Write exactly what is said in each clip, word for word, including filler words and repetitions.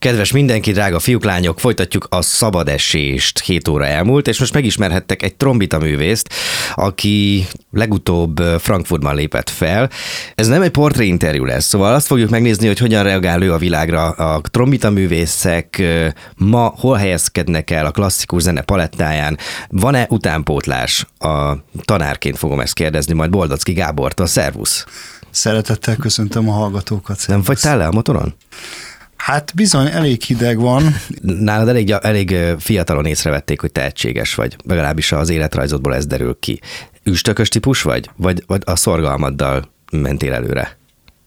Kedves mindenki, drága fiúk, lányok, folytatjuk a szabadesést. Hét óra elmúlt, és most megismerhettek egy trombita művészt, aki legutóbb Frankfurtban lépett fel. Ez nem egy portréinterjú lesz, szóval azt fogjuk megnézni, hogy hogyan reagál ő a világra. A trombita művészek ma hol helyezkednek el a klasszikus zene palettáján. Van-e utánpótlás? A tanárként fogom ezt kérdezni, majd Boldocki Gábortól. Szervusz! Szeretettel köszöntöm a hallgatókat. Szervusz. Nem fagytál le a motoron? Hát bizony, elég hideg van. Nálad elég, elég fiatalon észrevették, hogy tehetséges vagy. Legalábbis az életrajzodból ez derül ki. Üstökös típus vagy? Vagy, vagy a szorgalmaddal mentél előre?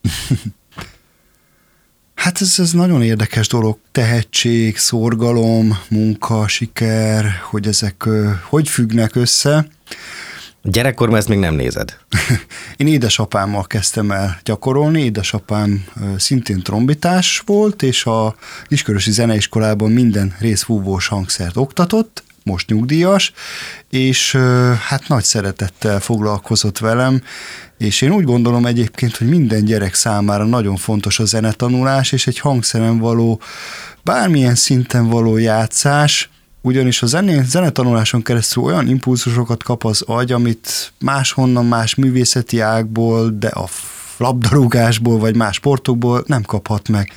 Hát ez, ez nagyon érdekes dolog. Tehetség, szorgalom, munka, siker, hogy ezek hogy függnek össze. Gyerekkorban ezt még nem nézed? Én édesapámmal kezdtem el gyakorolni, édesapám szintén trombitás volt, és a Kiskörösi Zeneiskolában minden részfúvós hangszert oktatott, most nyugdíjas, és hát nagy szeretettel foglalkozott velem, és én úgy gondolom egyébként, hogy minden gyerek számára nagyon fontos a zenetanulás, és egy hangszeren való, bármilyen szinten való játszás, ugyanis a zené, zenetanuláson keresztül olyan impulzusokat kap az agy, amit máshonnan, más művészeti ágból, de a labdarúgásból vagy más sportokból nem kaphat meg.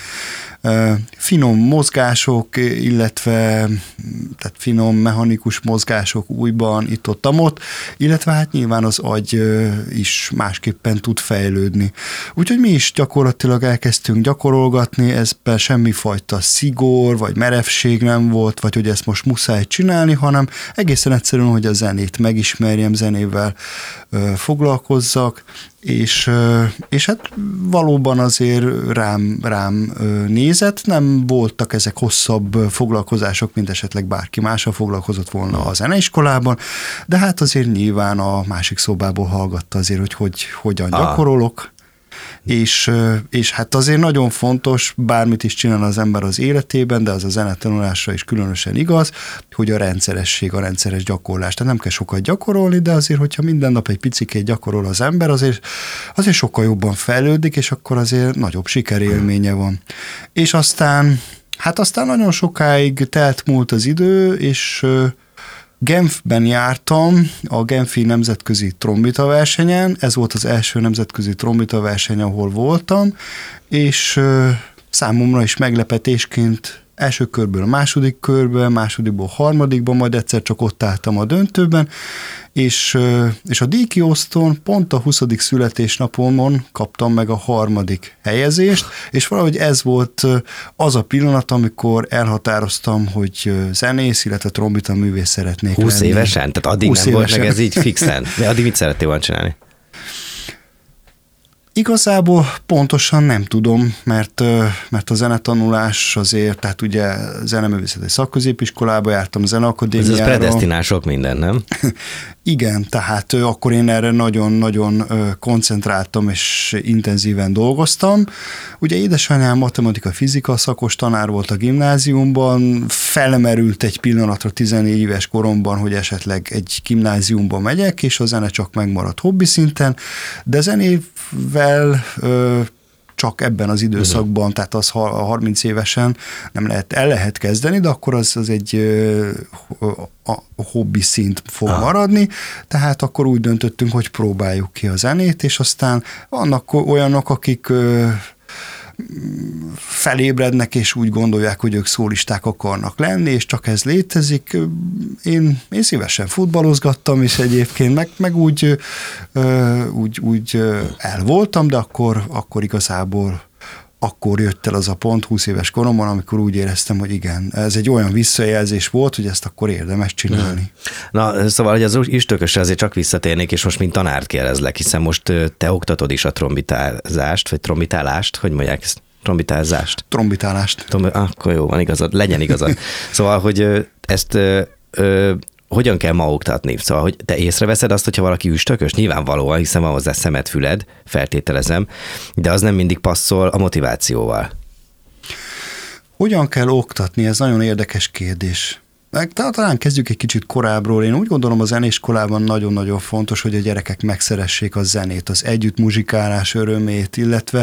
Finom mozgások, illetve tehát finom mechanikus mozgások újban, itt-ott, amott, illetve hát nyilván az agy is másképpen tud fejlődni. Úgyhogy mi is gyakorlatilag elkezdtünk gyakorolgatni, ezben semmifajta szigor vagy merevség nem volt, vagy hogy ezt most muszáj csinálni, hanem egészen egyszerűen, hogy a zenét megismerjem, zenével foglalkozzak, és, és hát valóban azért rám, rám nézett, nem voltak ezek hosszabb foglalkozások, mint esetleg bárki mással foglalkozott volna a zeneiskolában, de hát azért nyilván a másik szobából hallgatta azért, hogy, hogy hogyan gyakorolok, és, és hát azért nagyon fontos, bármit is csinál az ember az életében, de az a zenetanulásra is különösen igaz, hogy a rendszeresség, a rendszeres gyakorlás. Tehát nem kell sokat gyakorolni, de azért, hogyha minden nap egy picikét gyakorol az ember, azért, azért sokkal jobban fejlődik, és akkor azért nagyobb sikerélménye van. És aztán, hát aztán nagyon sokáig telt múlt az idő, és Genfben jártam a Genfi nemzetközi trombita versenyen, ez volt az első nemzetközi trombita verseny, ahol voltam, és számomra is meglepetésként első körből a második körbe, másodikból harmadikban, majd egyszer csak ott álltam a döntőben, és, és a díjkiosztón pont a huszadik születésnapomon kaptam meg a harmadik helyezést, és valahogy ez volt az a pillanat, amikor elhatároztam, hogy zenész, illetve trombita művész szeretnék húsz lenni. évesen? Tehát addig nem volt meg ez így fixen? De addig mit szerettél volna csinálni? Igazából pontosan nem tudom, mert, mert a zenetanulás azért, tehát ugye zeneművészeti szakközépiskolába jártam, zeneakadémiára. Ez az predesztinál sok minden, nem? Igen, tehát akkor én erre nagyon-nagyon koncentráltam és intenzíven dolgoztam. Ugye édesanyám matematika-fizika szakos tanár volt a gimnáziumban, felmerült egy pillanatra tizennégy éves koromban, hogy esetleg egy gimnáziumba megyek, és a zene csak megmaradt hobbi szinten, de zenével ö, csak ebben az időszakban, uh-huh. tehát az harminc évesen nem lehet, el lehet kezdeni, de akkor az, az egy ö, a, a hobbi szint fog ah. maradni, tehát akkor úgy döntöttünk, hogy próbáljuk ki a zenét, és aztán vannak olyanok, akik ö, felébrednek, és úgy gondolják, hogy ők szólisták akarnak lenni, és csak ez létezik. Én, én szívesen futballozgattam is egyébként, meg, meg úgy, úgy, úgy el voltam, de akkor, akkor igazából akkor jött el az a pont húsz éves koromban, amikor úgy éreztem, hogy igen, ez egy olyan visszajelzés volt, hogy ezt akkor érdemes csinálni. Na, szóval, hogy az üstökösre azért csak visszatérnék, és most mint tanárt kérdezlek, hiszen most te oktatod is a trombitázást, vagy trombitálást, hogy mondják ezt? Trombitázást? Trombitálást. Trombi- akkor jó, van igazad, legyen igazad. Szóval, hogy ezt ö, ö, hogyan kell ma oktatni? Szóval, hogy te észreveszed azt, hogyha valaki üstökös? Nyilvánvalóan, hiszen van hozzá szemed, füled, feltételezem, de az nem mindig passzol a motivációval. Hogyan kell oktatni? Ez nagyon érdekes kérdés. Talán kezdjük egy kicsit korábbról. Én úgy gondolom, a zeneiskolában nagyon-nagyon fontos, hogy a gyerekek megszeressék a zenét, az együtt muzsikálás örömét, illetve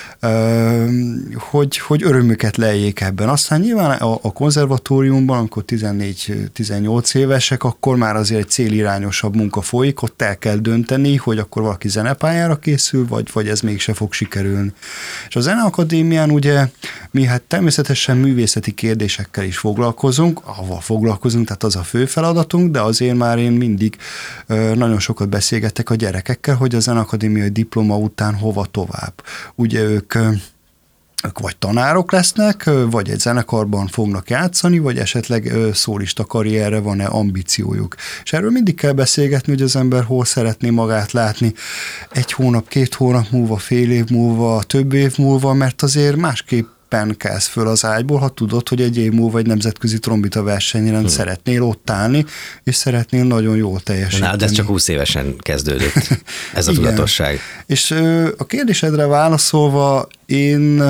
hogy, hogy örömüket leljék ebben. Aztán nyilván a, a konzervatóriumban, amikor tizennégy-tizennyolc évesek, akkor már azért egy célirányosabb munka folyik, ott el kell dönteni, hogy akkor valaki zenepályára készül, vagy, vagy ez mégse fog sikerülni. És a Zeneakadémián ugye mi hát természetesen művészeti kérdésekkel is foglalkozunk, ahol foglalkozunk, tehát az a fő feladatunk, de azért már én mindig nagyon sokat beszélgetek a gyerekekkel, hogy a Zeneakadémiai diploma után hova tovább. Ugye ők ők vagy tanárok lesznek, vagy egy zenekarban fognak játszani, vagy esetleg szólista karrierre van-e ambíciójuk. És erről mindig kell beszélgetni, hogy az ember hol szeretné magát látni egy hónap, két hónap múlva, fél év múlva, több év múlva, mert azért másképp kelsz föl az ágyból, ha tudod, hogy egy év múlva egy nemzetközi trombita versenyen hmm. szeretnél ott állni, és szeretnél nagyon jól teljesíteni. Na, de ez csak húsz évesen kezdődött, ez a tudatosság. És a kérdésedre válaszolva, én...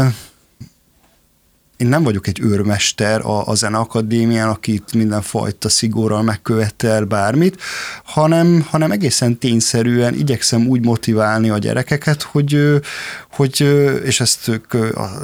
Én nem vagyok egy őrmester a, a Zeneakadémián, akit mindenfajta szigorral megkövetel bármit, hanem, hanem egészen tényszerűen igyekszem úgy motiválni a gyerekeket, hogy, hogy és ezt ők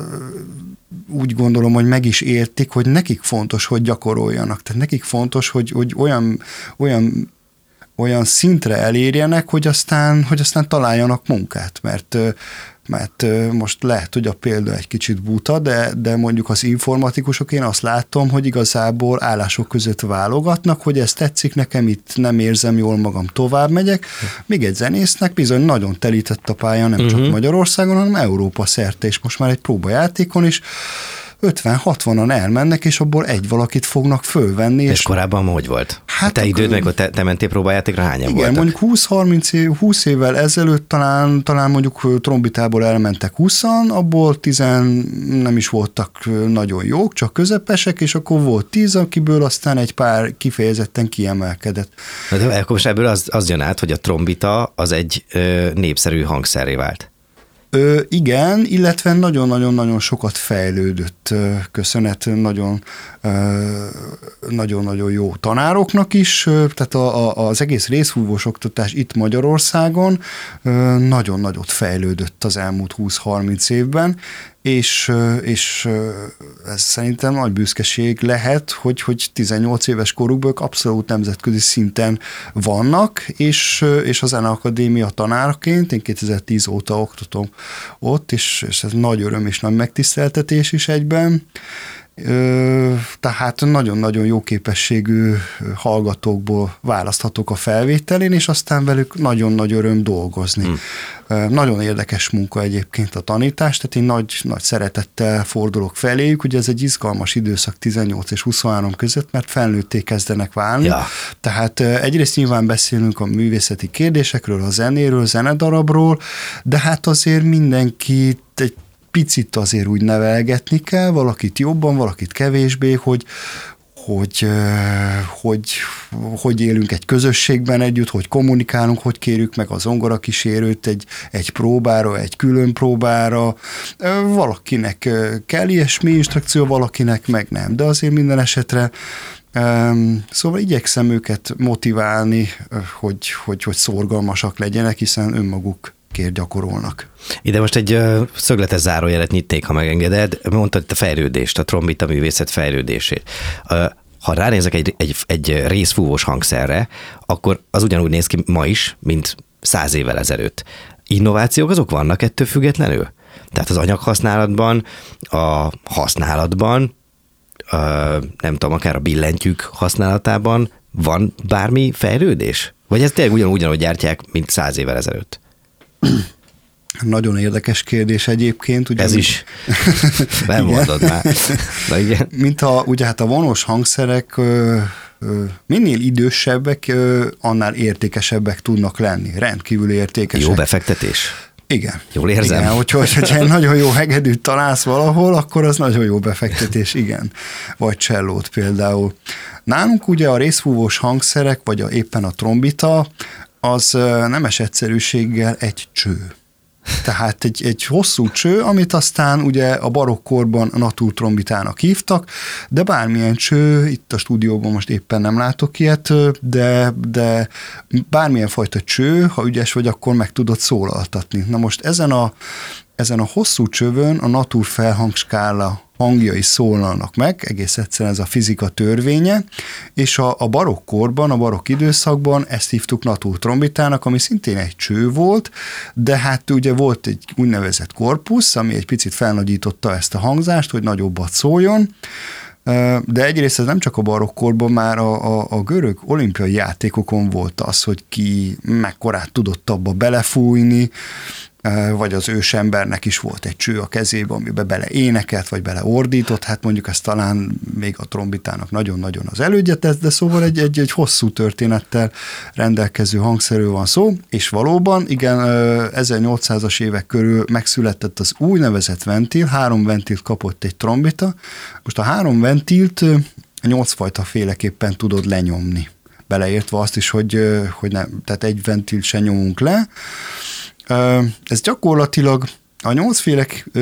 úgy gondolom, hogy meg is értik, hogy nekik fontos, hogy gyakoroljanak. Tehát nekik fontos, hogy, hogy olyan, olyan olyan szintre elérjenek, hogy aztán, hogy aztán találjanak munkát, mert mert most lehet, hogy a példa egy kicsit buta, de, de mondjuk az informatikusok, én azt látom, hogy igazából állások között válogatnak, hogy ez tetszik nekem, itt nem érzem jól magam, tovább megyek. Még egy zenésznek bizony nagyon telített a pálya, nem uh-huh. csak Magyarországon, hanem Európa szerte, és most már egy próbajátékon is ötven-hatvanan elmennek, és abból egy valakit fognak fölvenni. És, és korábban hogy volt? Hát te időd meg, hogy te, te mentél próbajátékra, hányan igen, voltak? mondjuk húsz-harminc év, húsz évvel ezelőtt talán, talán mondjuk trombitából elmentek húszan, abból tizen nem is voltak nagyon jók, csak közepesek, és akkor volt tíz, akiből aztán egy pár kifejezetten kiemelkedett. De akkor most ebből az, az jön át, hogy a trombita az egy ö, népszerű hangszerré vált. Ö, igen, illetve nagyon-nagyon-nagyon sokat fejlődött, köszönet nagyon, nagyon-nagyon jó tanároknak is, tehát a, a, az egész részfúvós oktatás itt Magyarországon nagyon nagyot fejlődött az elmúlt húsz-harminc évben, és, és ez szerintem nagy büszkeség lehet, hogy, hogy tizennyolc éves korukban abszolút nemzetközi szinten vannak, és, és a Zeneakadémia tanáraként, én kétezer-tíz óta oktatom ott, és, és ez nagy öröm és nagy megtiszteltetés is egyben. Tehát nagyon-nagyon jó képességű hallgatókból választhatok a felvételén, és aztán velük nagyon nagy öröm dolgozni. Hmm. Nagyon érdekes munka egyébként a tanítás, tehát én nagy, nagy szeretettel fordulok feléjük, ugye ez egy izgalmas időszak tizennyolc és huszonhárom között, mert felnőtté kezdenek válni. Ja. Tehát egyrészt nyilván beszélünk a művészeti kérdésekről, a zenéről, zenedarabról, de hát azért mindenkit egy picit azért úgy nevelgetni kell, valakit jobban, valakit kevésbé, hogy, hogy, hogy, hogy élünk egy közösségben együtt, hogy kommunikálunk, hogy kérjük meg a zongorakísérőt egy, egy próbára, egy külön próbára. Valakinek kell ilyesmi instrukció, valakinek meg nem, de azért minden esetre szóval igyekszem őket motiválni, hogy, hogy, hogy szorgalmasak legyenek, hiszen önmaguk gyakorolnak. Ide most egy uh, szögletes zárójelet nyitnék, ha megengeded. Mondtad a fejlődést, a trombita művészet fejlődését. Uh, ha ránézek egy, egy, egy részfúvós hangszerre, akkor az ugyanúgy néz ki ma is, mint száz évvel ezelőtt. Innovációk azok vannak ettől függetlenül? Tehát az anyaghasználatban, a használatban, uh, nem tudom, akár a billentyűk használatában van bármi fejlődés? Vagy ez tényleg ugyanúgy, ugyanúgy gyártják, mint száz évvel ezelőtt? Nagyon érdekes kérdés egyébként. Ugye, Ez mint... is. Nem mondod már. Na igen. Mint a, ugye hát a vonós hangszerek ö, ö, minél idősebbek, ö, annál értékesebbek tudnak lenni. Rendkívül értékesek. Jó befektetés. Igen. Jól érzem. Igen, hogyha, hogyha egy nagyon jó hegedűt találsz valahol, akkor az nagyon jó befektetés, igen. Vagy csellót például. Nálunk ugye a részfúvós hangszerek, vagy a, éppen a trombita, az nemes egyszerűséggel egy cső. Tehát egy, egy hosszú cső, amit aztán ugye a barokkorban naturtrombitának hívtak, de bármilyen cső, itt a stúdióban most éppen nem látok ilyet, de, de bármilyen fajta cső, ha ügyes vagy, akkor meg tudod szólaltatni. Na most ezen a, ezen a hosszú csövön a natur felhangskála hangjai szólalnak meg, egész egyszerűen ez a fizika törvénye, és a, a barokkorban, a barokk időszakban ezt hívtuk naturtrombitának, ami szintén egy cső volt, de hát ugye volt egy úgynevezett korpusz, ami egy picit felnagyította ezt a hangzást, hogy nagyobbat szóljon, de egyrészt ez nem csak a barokkorban, már a, a, a görög olimpiai játékokon volt az, hogy ki mekkorát tudott abba belefújni, vagy az ősembernek is volt egy cső a kezében, amiben bele énekelt, vagy bele ordított, hát mondjuk ez talán még a trombitának nagyon-nagyon az elődje tesz, de szóval egy, egy, egy hosszú történettel rendelkező hangszerről van szó, és valóban, igen, ezernyolcszázas évek körül megszületett az úgynevezett ventil, három ventilt kapott egy trombita, most a három ventilt nyolcfajta féleképpen tudod lenyomni, beleértve azt is, hogy, hogy nem, tehát egy ventilt se nyomunk le. Ez gyakorlatilag a nyolcféle,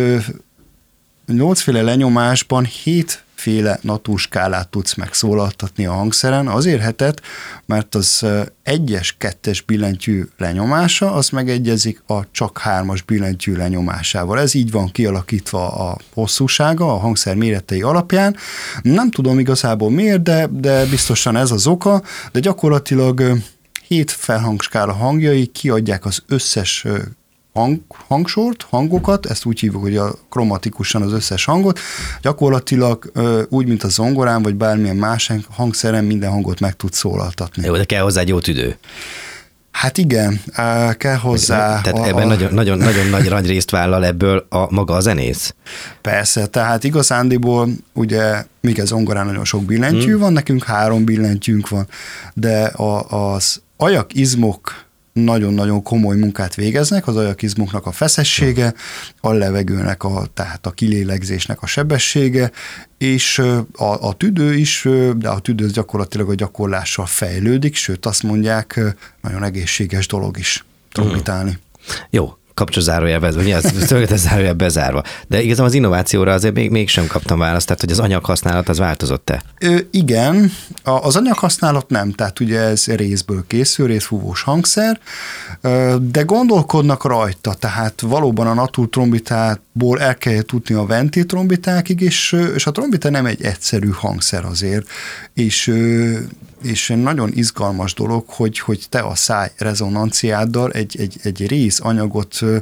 nyolcféle lenyomásban hétféle naturskálát tudsz megszólaltatni a hangszeren. Azért hetet, mert az egyes, kettes billentyű lenyomása, az megegyezik a csak hármas billentyű lenyomásával. Ez így van kialakítva a hosszúsága, a hangszer méretei alapján. Nem tudom igazából miért, de, de biztosan ez az oka, de gyakorlatilag hét felhangskála hangjai kiadják az összes hang, hangsort, hangokat, ezt úgy hívjuk, hogy a kromatikusan az összes hangot, gyakorlatilag úgy, mint a zongorán, vagy bármilyen más hangszeren minden hangot meg tud szólaltatni. Jó, de kell hozzá egy jó tüdő. Hát igen, kell hozzá. Tehát a, ebben a... nagyon, nagyon, nagyon nagy, nagy részt vállal ebből a maga a zenész. Persze, tehát igazándiból ugye, míg ez zongorán nagyon sok billentyű hmm. van, nekünk három billentyűnk van, de a, az ajakizmok nagyon-nagyon komoly munkát végeznek, az ajakizmoknak a feszessége, a levegőnek, a, tehát a kilélegzésnek a sebessége, és a, a tüdő is, de a tüdő gyakorlatilag a gyakorlással fejlődik, sőt azt mondják, nagyon egészséges dolog is trombitálni. Mm. Jó. Kapcsolzárójel bezárva, mi az? Szögletes bezárva. De igazán az innovációra azért még, mégsem kaptam választ, tehát hogy az anyaghasználat az változott-e? Ö, igen, a, az anyaghasználat nem, tehát ugye ez részből készül, részfúvós hangszer, ö, de gondolkodnak rajta, tehát valóban a naturtrombitából el kell tudni a ventiltrombitákig, és, és a trombita nem egy egyszerű hangszer azért, és ö, és nagyon izgalmas dolog, hogy, hogy te a száj rezonanciáddal egy, egy, egy rész anyagot ö,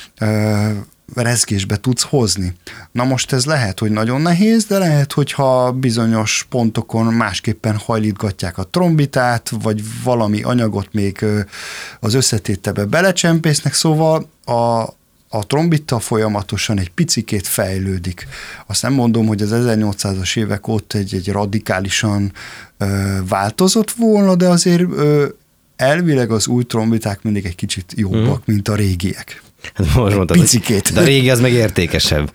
ö, rezgésbe tudsz hozni. Na most ez lehet, hogy nagyon nehéz, de lehet, hogyha bizonyos pontokon másképpen hajlítgatják a trombitát, vagy valami anyagot még az összetételbe belecsempésznek, szóval a a trombita folyamatosan egy picikét fejlődik. Azt nem mondom, hogy az ezernyolcszázas évek óta egy, egy radikálisan ö, változott volna, de azért ö, elvileg az új trombiták mindig egy kicsit jobbak, mm. mint a régiek. Hát most mondtad, picikét. De a régi az meg értékesebb.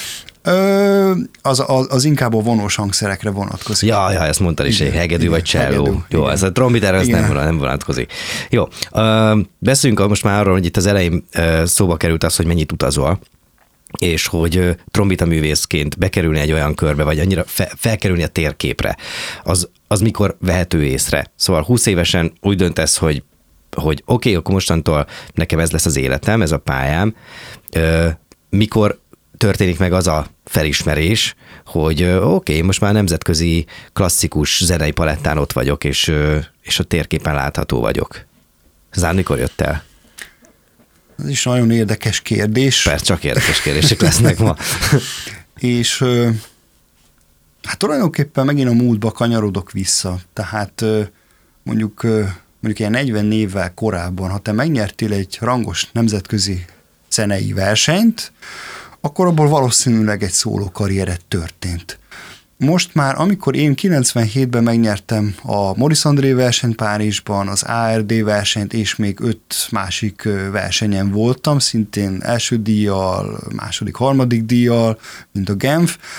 Ö, az, az, az inkább a vonós hangszerekre vonatkozik. Ja, ja, ezt mondtad is, hegedű vagy cselló. Jó, ez a trombitára ez nem, nem vonatkozik. Jó, ö, beszéljünk most már arról, hogy itt az elején szóba került az, hogy mennyit utazol, és hogy trombita művészként bekerülni egy olyan körbe, vagy annyira fe, felkerülni a térképre, az, az mikor vehető észre? Szóval húsz évesen úgy döntesz, hogy hogy oké, okay, akkor mostantól nekem ez lesz az életem, ez a pályám. Ö, mikor történik meg az a felismerés, hogy oké, okay, most már nemzetközi klasszikus zenei palettán ott vagyok, és, és a térképen látható vagyok. Zár, mikor jött el? Ez is nagyon érdekes kérdés. Persze, csak érdekes kérdések lesznek ma. És hát tulajdonképpen megint a múltba kanyarodok vissza. Tehát mondjuk, mondjuk ilyen negyven évvel korábban, ha te megnyertél egy rangos nemzetközi zenei versenyt, akkor abból valószínűleg egy szóló karriered történt. Most már, amikor én kilencvenhétben megnyertem a Maurice André versenyt Párizsban, az á er dé versenyt, és még öt másik versenyen voltam, szintén első díjjal, második, harmadik díjjal, mint a Genf,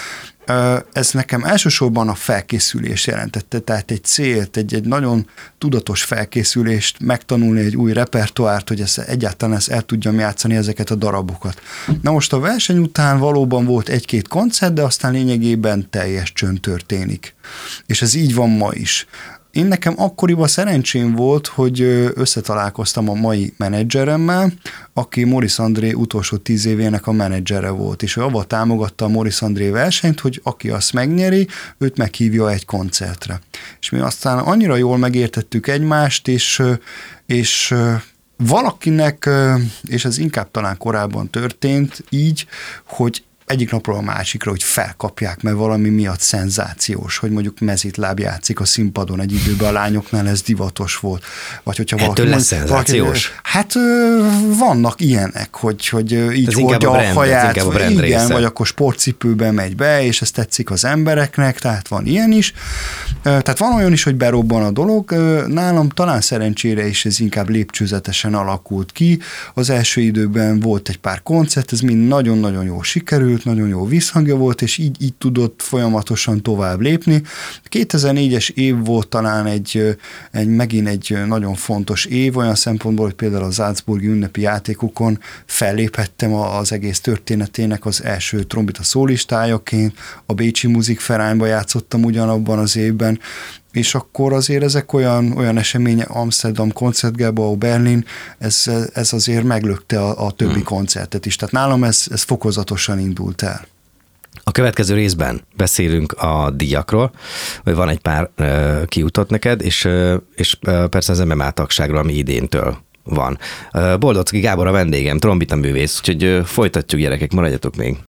Ez nekem elsősorban a felkészülés jelentette, tehát egy célt, egy, egy nagyon tudatos felkészülést, megtanulni egy új repertoárt, hogy ez egyáltalán ezt el tudjam játszani ezeket a darabokat. Na most a verseny után valóban volt egy-két koncert, de aztán lényegében teljes csönd történik. És ez így van ma is. Én nekem akkoriban szerencsém volt, hogy összetalálkoztam a mai menedzseremmel, aki Morisz André utolsó tíz évének a menedzsere volt, és ő avval támogatta a Morisz André versenyt, hogy aki azt megnyeri, őt meghívja egy koncertre. És mi aztán annyira jól megértettük egymást, és, és valakinek, és ez inkább talán korábban történt így, hogy egyik napról a másikra, hogy felkapják, mert valami miatt szenzációs, hogy mondjuk mezitláb játszik a színpadon egy időben, a lányoknál ez divatos volt. Vagy hogyha valaki... Ettől lesz szenzációs? Valaki, hát vannak ilyenek, hogy, hogy így ez hordja a, brand, haját, a igen, része. Vagy akkor sportcipőben megy be, és ez tetszik az embereknek, tehát van ilyen is. Tehát van olyan is, hogy berobban a dolog. Nálam talán szerencsére is ez inkább lépcsőzetesen alakult ki. Az első időben volt egy pár koncert, ez mind nagyon-nagyon jól sikerült, nagyon jó visszhangja volt, és így, így tudott folyamatosan tovább lépni. kétezer-négyes év volt talán egy, egy megint egy nagyon fontos év, olyan szempontból, hogy például a Salzburgi ünnepi játékokon felléphettem az egész történetének az első trombita szólistájaként, a Bécsi Musikvereinben játszottam ugyanabban az évben, és akkor azért ezek olyan, olyan események, Amsterdam, Koncertgebouw, Berlin, ez, ez azért meglökte a, a többi hmm. koncertet is. Tehát nálam ez, ez fokozatosan indult el. A következő részben beszélünk a díjakról, hogy van egy pár uh, kiutott neked, és, uh, és uh, persze az em em á tagságról, ami idéntől van. Uh, Boldocki Gábor a vendégem, trombitaművész, úgyhogy uh, folytatjuk, gyerekek, maradjatok még.